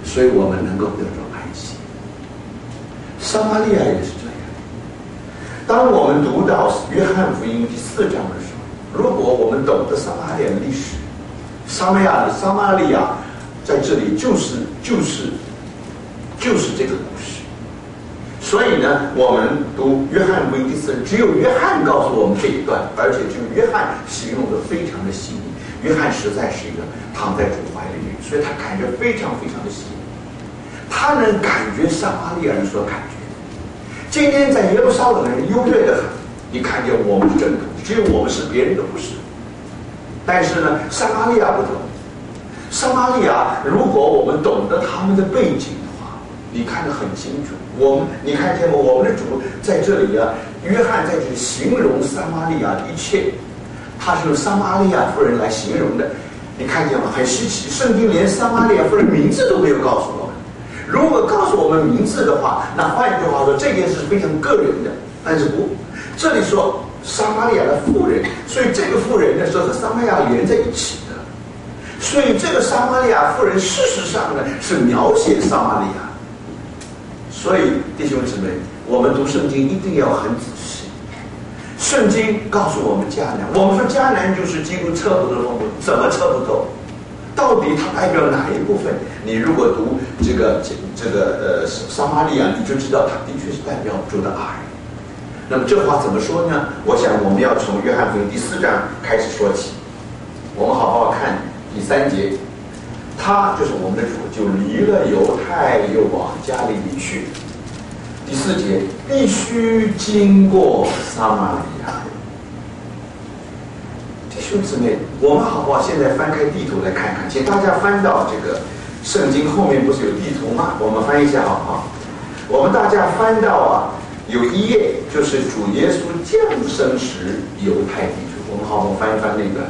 所以我们能够得着安息。撒玛利亚也是这样。当我们读到约翰福音第4章的时候，如果我们懂得撒玛利亚的历史，撒玛利亚在这里就是这个故事。所以呢，我们读约翰福音第4章，只有约翰告诉我们这一段，而且只有约翰形容的非常的细腻。约翰实在是一个躺在主怀里的人，所以他感觉非常非常的细腻，他能感觉撒玛利亚人所感觉。今天在耶路撒冷的人优越的很，你看见我们是正统，只有我们是，别人都不是。但是呢，撒玛利亚不同。撒玛利亚，如果我们懂得他们的背景的话，你看得很清楚。你看见吗？我们的主在这里啊，约翰在这里形容撒玛利亚的一切，他是用撒玛利亚妇人来形容的。你看见吗？很稀奇，圣经连撒玛利亚妇人名字都没有告诉我们。如果告诉我们名字的话，那换句话说，这件事是非常个人的。但是不，这里说撒玛利亚的妇人，所以这个妇人呢是和撒玛利亚连在一起的。所以这个撒玛利亚妇人事实上呢是描写撒玛利亚。所以弟兄姊妹，我们读圣经一定要很仔细。圣经告诉我们迦南，我们说迦南就是基督测不透的丰富，怎么测不透？到底它代表哪一部分？你如果读这个撒玛利亚，你就知道它的确是代表主的爱。那么这话怎么说呢？我想我们要从约翰福音第4章开始说起。我们好好看第3节，他就是我们的主，就离了犹太，又往加利利去。第4节，必须经过撒玛利亚。弟兄姊妹，我们好不好现在翻开地图来看看？请大家翻到这个圣经后面不是有地图吗？我们翻一下好不好？我们大家翻到啊，有一页就是主耶稣降生时犹太地图。我们好不好翻一翻那个？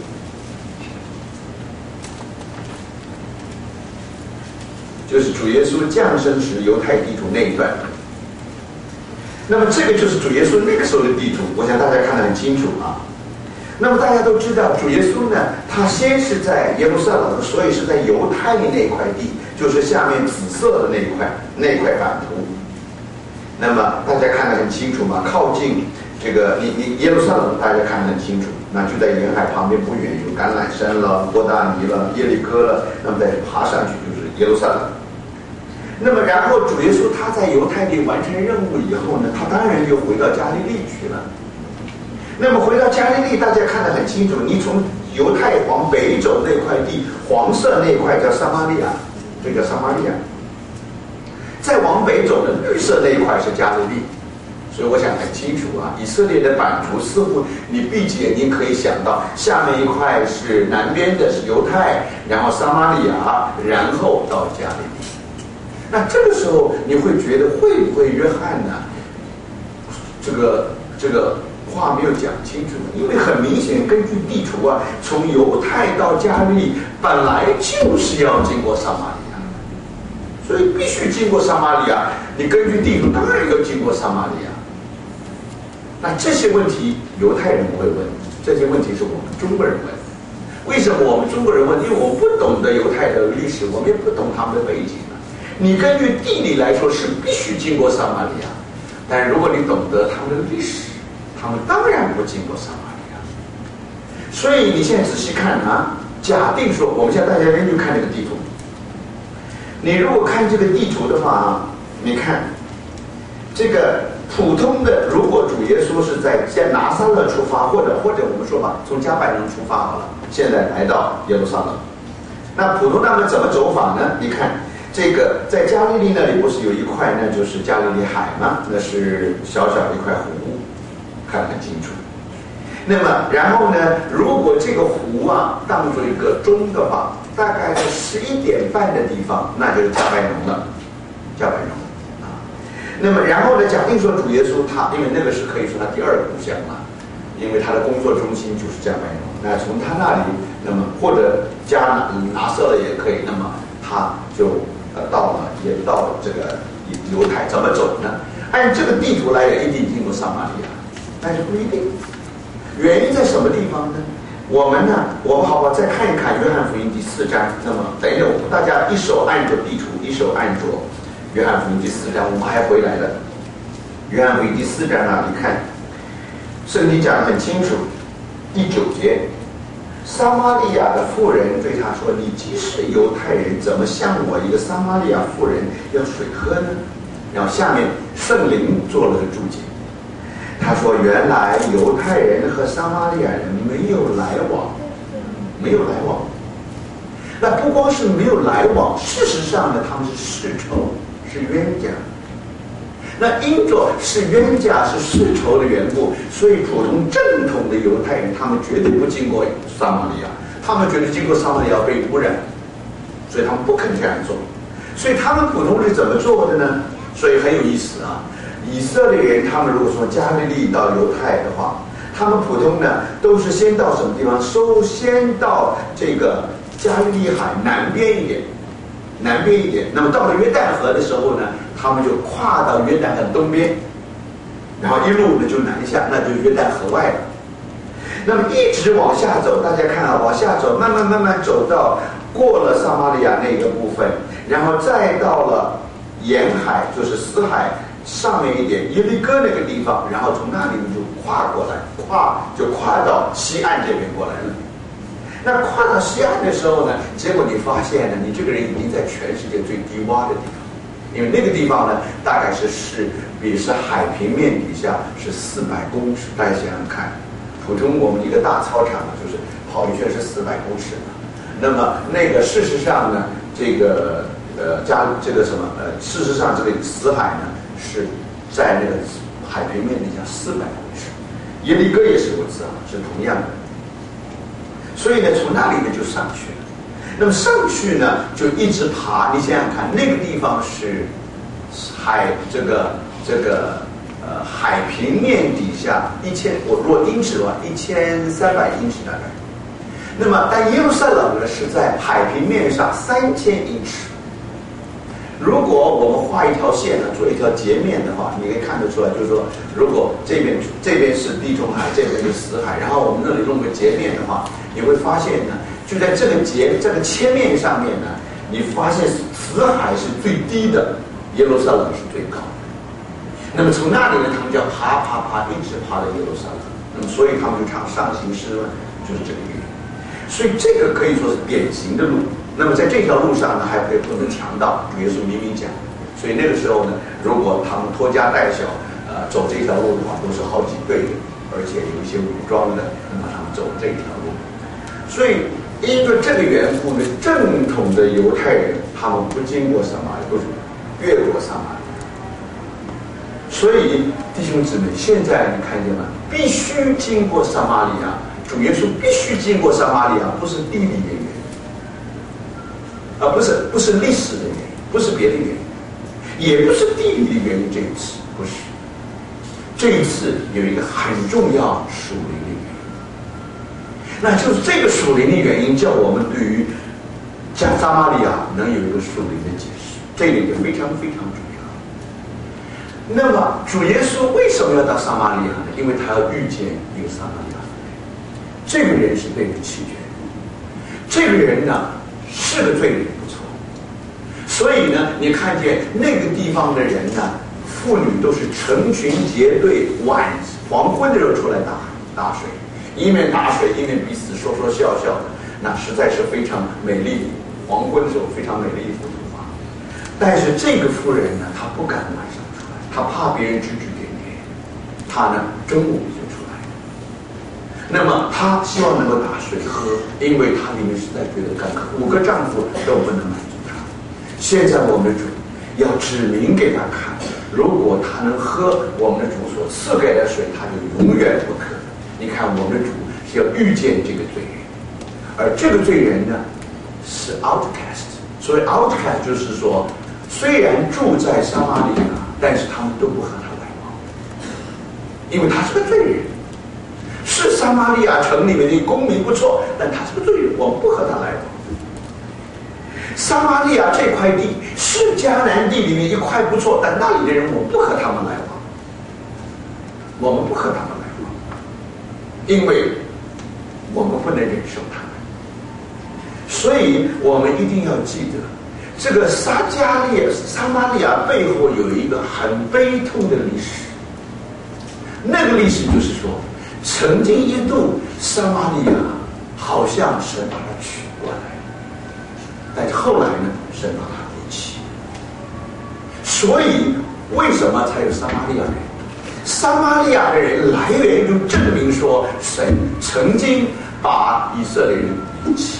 就是主耶稣降生时犹太地图那一段。那么这个就是主耶稣那个时候的地图，我想大家看得很清楚啊。那么大家都知道，主耶稣呢，他先是在耶路撒冷，所以是在犹太那块地，就是下面紫色的那块版图。那么大家看得很清楚嘛，靠近这个你耶路撒冷，大家看得很清楚，那就在沿海旁边不远，有橄榄山了、伯大尼了、耶利哥了，那么再爬上去就是耶路撒冷。那么然后主耶稣他在犹太地完成任务以后呢，他当然就回到加利利去了。那么回到加利利，大家看得很清楚，你从犹太往北走那块地，黄色那块叫撒玛利亚，这叫撒玛利亚。再往北走的绿色那一块是加利利。所以我想很清楚啊，以色列的版图似乎你闭着眼睛可以想到，下面一块是南边的是犹太，然后撒玛利亚，然后到加利利。那这个时候你会觉得会不会约翰呢？这个话没有讲清楚，因为很明显根据地图啊，从犹太到加利利本来就是要经过撒玛利亚，所以必须经过撒玛利亚。你根据地图当然要经过撒玛利亚。那这些问题犹太人不会问，这些问题是我们中国人问。为什么我们中国人问？因为我们不懂得犹太的历史，我们也不懂他们的背景。你根据地理来说是必须经过撒玛利亚，但如果你懂得他们的历史，他们当然不经过撒玛利亚。所以你现在仔细看啊，假定说，我们现在大家研究看这个地图，你如果看这个地图的话，你看这个普通的，如果主耶稣是在拿撒勒出发，或者我们说吧，从加百农出发好了，现在来到耶路撒冷，那普通他们怎么走法呢？你看这个在加利利那里不是有一块，那就是加利利海吗？那是小小的一块湖，看得很清楚。那么然后呢，如果这个湖啊当做一个钟的话，大概在11:30的地方，那就是加百农了，加百农啊。那么然后呢，假定说主耶稣他，因为那个是可以说他第二故乡嘛，因为他的工作中心就是加百农。那从他那里，那么或者拿撒勒也可以，那么他就也到了这个犹太，怎么走呢？按这个地图来也一定经过撒玛利亚，但是不一定。原因在什么地方呢？ 我们好不好再看一看约翰福音第4章？那么等一等，大家一手按着地图，一手按着约翰福音第4章，我们还回来了。约翰福音第4章啊，你看圣经讲得很清楚，第9节，撒玛利亚的妇人对他说：“你既是犹太人，怎么向我一个撒玛利亚妇人要水喝呢？”然后下面圣灵做了个注解，他说：“原来犹太人和撒玛利亚人没有来往，没有来往。那不光是没有来往，事实上呢，他们是世仇，是冤家。那因着是冤家是世仇的缘故，所以普通正统的犹太人，他们绝对不经过撒玛利亚，他们觉得经过撒玛利亚被污染，所以他们不肯这样做。所以他们普通是怎么做的呢？所以很有意思啊。以色列人他们如果说加利利到犹太的话，他们普通呢都是先到什么地方？首先到这个加利利海南边一点，南边一点。那么到了约旦河的时候呢，他们就跨到约旦河东边，然后一路呢就南下，那就是约旦河外了。那么一直往下走，大家看啊，往下走，慢慢走到过了撒玛利亚那个部分，然后再到了沿海，就是死海上面一点耶利哥那个地方，然后从那里就跨过来，跨到西岸这边过来了。那跨到西岸的时候呢，结果你发现呢，你这个人已经在全世界最低洼的地方，因为那个地方呢，大概是海平面底下是400公尺。大家想想看，普通我们一个大操场呢，就是跑一圈是400公尺嘛。那么那个事实上呢，事实上这个死海呢是在那个海平面底下400公尺，耶利哥也是如此啊，是同样的。所以呢，从那里呢就上去了。那么上去呢，就一直爬。你想想看，那个地方是海平面底下我如果英尺的话，1300英尺大概。那么但耶路撒冷呢是在海平面上3000英尺。如果我们画一条线呢，做一条截面的话，你可以看得出来，就是说，如果这边是地中海，这边是死海，然后我们那里弄个截面的话，你会发现呢，就在这个切面上面呢，你发现死海是最低的，耶路撒冷是最高的。那么从那里呢，他们就要爬，一直爬到耶路撒冷。那么所以他们就唱上行诗呢，就是这个原因。所以这个可以说是典型的路。那么在这条路上呢，还可以碰到强盗，主耶稣明明讲。所以那个时候呢，如果他们拖家带小，走这条路的话，都是好几队的，而且有一些武装的，那么他们走这条路。所以因为这个缘故呢，正统的犹太人他们不经过撒玛利亚，不是越过撒玛利亚。所以弟兄姊妹，现在你看见吗？必须经过撒玛利亚，主耶稣必须经过撒玛利亚，不是地理的原因。不是历史的原因，不是别的原因，也不是地理的原因。这一次不是，这一次有一个很重要属灵的原因，那就是这个属灵的原因，叫我们对于讲撒玛利亚能有一个属灵的解释，这个也非常非常重要。那么主耶稣为什么要到撒玛利亚呢？因为他要遇见一个撒玛利亚妇人，这个人是被人弃绝的，这个人呢是个罪人不错，所以呢，你看见那个地方的人呢，妇女都是成群结队，黄昏的时候出来打水，一面打水一面彼此说笑的，那实在是非常美丽。黄昏的时候非常美丽一幅图画。但是这个妇人呢，她不敢晚上出来，她怕别人指指点点，她呢中午就出来。那么她希望能够打水喝，因为她里面实在觉得干渴，5个丈夫都不能满足她。现在我们的主要指明给她看，如果她能喝我们的主所赐给的水，她就永远不渴。你看我们的主是要遇见这个罪人，而这个罪人呢是 outcast。所以 outcast 就是说，虽然住在撒玛利亚，但是他们都不和他来往，因为他是个罪人。是撒玛利亚城里面的公民不错，但他是个罪人，我们不和他来往。撒玛利亚这块地是迦南地里面一块不错，但那里的人我们不和他们来往，我们不和他们来往，因为我们不能忍受他们。所以我们一定要记得，这个撒玛利亚背后有一个很悲痛的历史。那个历史就是说，曾经一度撒玛利亚好像神把他取过来，但是后来呢，神把他离弃。所以为什么才有撒玛利亚人？撒玛利亚的人来源就证明说，神曾经把以色列人离弃。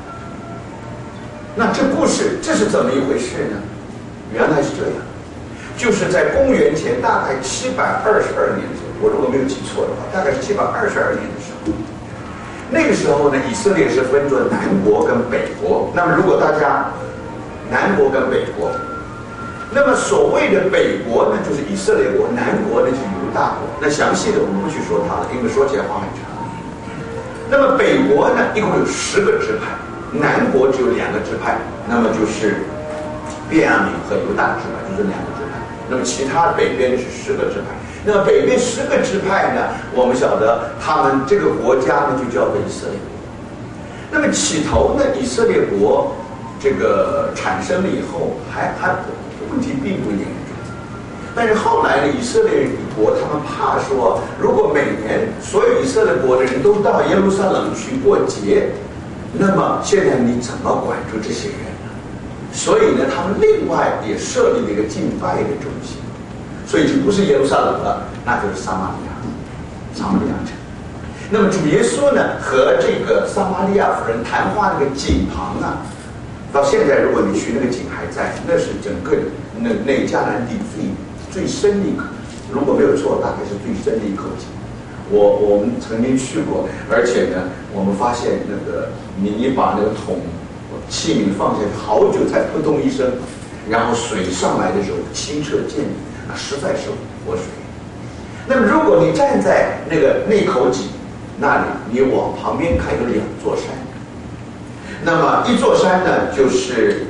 那这故事这是怎么一回事呢？原来是这样，就是在公元前大概722年左右，我如果没有记错的话，大概是722年的时候。那个时候呢，以色列是分作南国跟北国。那么如果大家南国跟北国，那么所谓的北国呢，就是以色列国；南国呢，就是犹大国。那详细的我们不去说它了，因为说起来话很长。那么北国呢，一共有10个支派。南国只有2个支派，那么就是便雅悯和犹大支派，就是2个支派。那么其他北边是10个支派。那么北边10个支派呢，我们晓得他们这个国家呢就叫做以色列国。那么起头呢，以色列国这个产生了以后，还问题并不严重。但是后来呢，以色列国他们怕说，如果每年所有以色列国的人都到耶路撒冷去过节，那么现在你怎么管住这些人呢？所以呢，他们另外也设立了一个敬拜的中心，所以就不是耶路撒冷了，那就是撒玛利亚城。那么主耶稣呢，和这个撒玛利亚妇人谈话那个井旁啊，到现在如果你去那个井还在，那是整个那迦南地最深的一口，如果没有错，大概是最深的一口井。我们曾经去过，而且呢，我们发现那个你把那个器皿放下去，好久才扑通一声，然后水上来的时候清澈见底，那实在是活水。那么如果你站在那口井那里，你往旁边看有2座山，那么一座山呢就是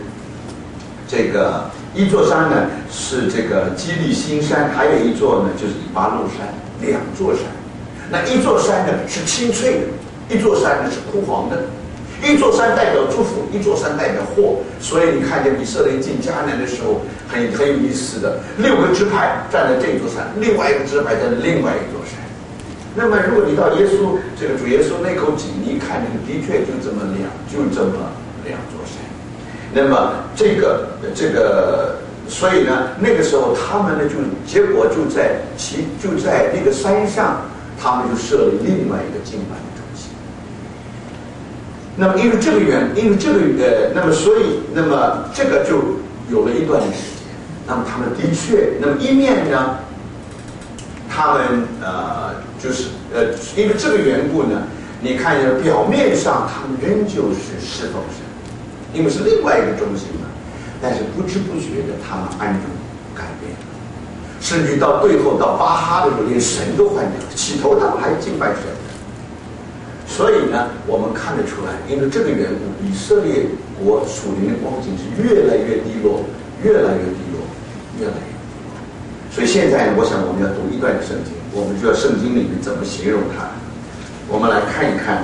一座山呢是这个基利心山，还有一座呢就是以巴路山，2座山。那一座山呢是青翠的，一座山呢是枯黄的，一座山代表祝福，一座山代表祸。所以你看见以色列进迦南的时候，很有意思的，6个支派站在这座山，另外一个支派在另外一座山。那么如果你到这个主耶稣那口井，你一看的确就这么2座山。那么这个，所以呢，那个时候他们呢结果就在那个山上。他们就设立另外一个敬拜的中心。那么因为这个那么这个就有了一段时间。那么他们的确，那么一面呢，他们就是因为这个缘故呢，你看见表面上他们仍旧是侍奉神，因为是另外一个中心嘛，但是不知不觉的他们暗中改变了。甚至到最后到巴哈的时候，连神都换掉了。起头他们还敬拜神的，所以呢，我们看得出来，因为这个缘故，以色列国属灵的光景是越来越低落，越来越低落。所以现在呢，我想我们要读一段圣经，我们就要圣经里面怎么形容它。我们来看一看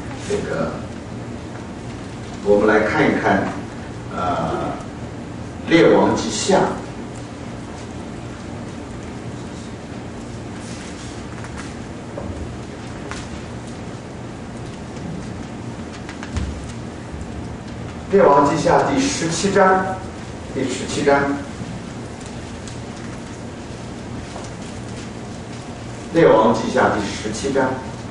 我们来看一看列王记下。列王记下第17章，列王记下第17章，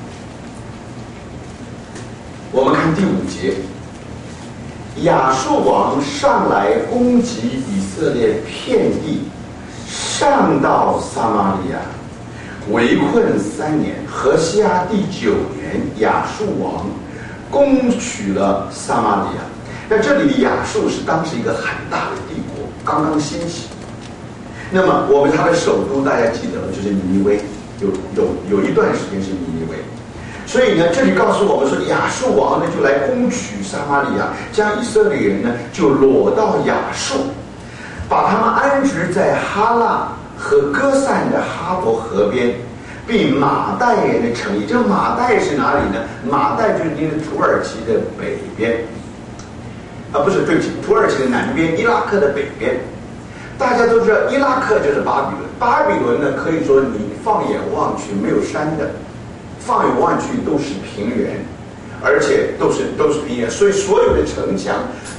我们看第5节。亚述王上来攻击以色列遍地，上到撒玛利亚，围困3年。何西阿第9年，亚述王攻取了撒玛利亚。那这里的亚述是当时一个很大的帝国，刚刚兴起。那么它的首都大家记得了，就是尼尼微，有一段时间是尼尼微。所以呢，这里告诉我们说，亚述王呢就来攻取撒玛利亚，将以色列人呢就掳到亚述，把他们安置在哈拉和歌散的哈伯河边， 并马代人的城邑。这马代是哪里呢？马代就是今天土耳其的北边，不是，对不起，土耳其的南边，伊拉克的北边。大家都知道，伊拉克就是巴比伦。巴比伦呢，可以说你放眼望去没有山的，放眼望去都是平原，而且都是平原，所以所有的城墙